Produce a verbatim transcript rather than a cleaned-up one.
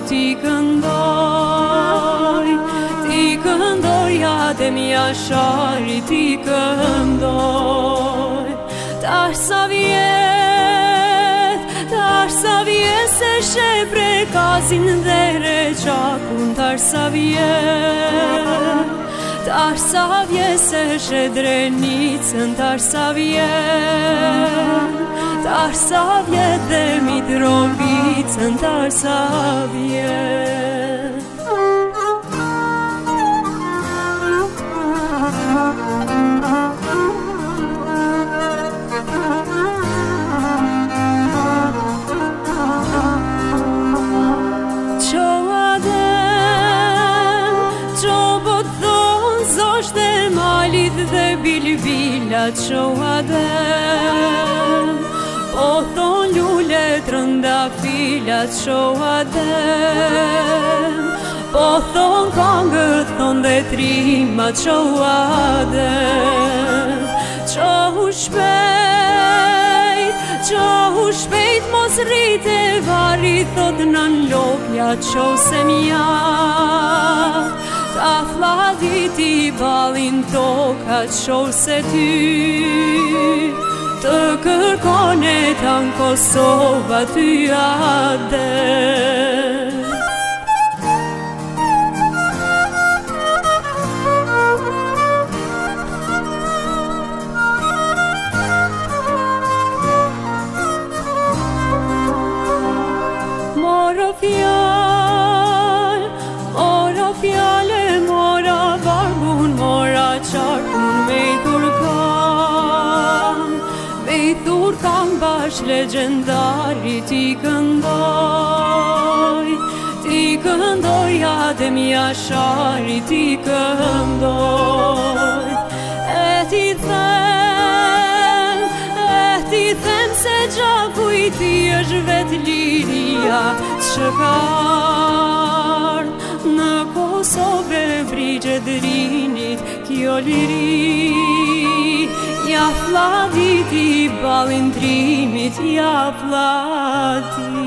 ti këndoj, ti këndoj adem jashari, ti këndoj. Tash sa vjet, tash sa vjet se shepre kazin dhe reqakun, tash sa vjet, tash sa vjet se shedrenicën, tash sa vjet, tash sa vjet dhe Mitrovicën, tash sa vjet. Dhe bilbilat qo adem, po thon lule trëndafilat qo adem, po thon kongët thon dhe trimat qo adem. Qo hu shpejt, qo hu shpejt mos rrite vari, thot nën lopja qo se mja. Ta fladiti balin toka qo se ty, të kërkone ta në Kosova ty adem. Moro fjall, moro fjale, mora barbun, mora qarkun, me i thurkan, me i thurkan bash legendari, ti këndoj, ti këndoj adem jashari, ti këndoj. E ti them, e ti them se gjaku i ti është vet liria që ka ardh në Kosovë brigje drinit, kjo liri ja fladiti balin trimit, ja flati.